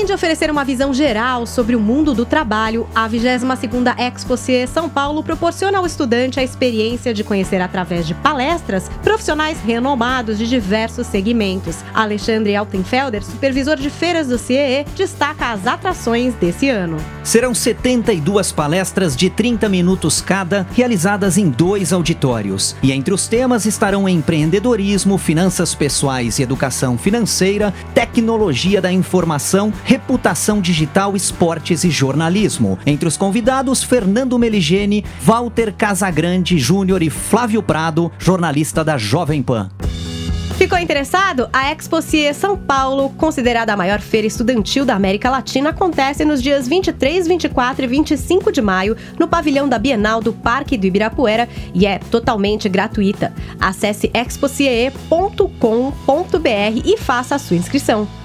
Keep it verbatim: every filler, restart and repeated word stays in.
Além de oferecer uma visão geral sobre o mundo do trabalho, a vigésima segunda Expo C E São Paulo proporciona ao estudante a experiência de conhecer através de palestras profissionais renomados de diversos segmentos. Alexandre Altenfelder, supervisor de feiras do C E E, destaca as atrações desse ano. Serão setenta e duas palestras de trinta minutos cada, realizadas em dois auditórios. E entre os temas estarão empreendedorismo, finanças pessoais e educação financeira, tecnologia da informação, reputação digital, esportes e jornalismo. Entre os convidados, Fernando Meligeni, Walter Casagrande Júnior e Flávio Prado, jornalista da Jovem Pan. Ficou interessado? A Expo C E São Paulo, considerada a maior feira estudantil da América Latina, acontece nos dias vinte e três, vinte e quatro e vinte e cinco de maio no pavilhão da Bienal do Parque do Ibirapuera e é totalmente gratuita. Acesse expo c e ponto com ponto b r e faça a sua inscrição.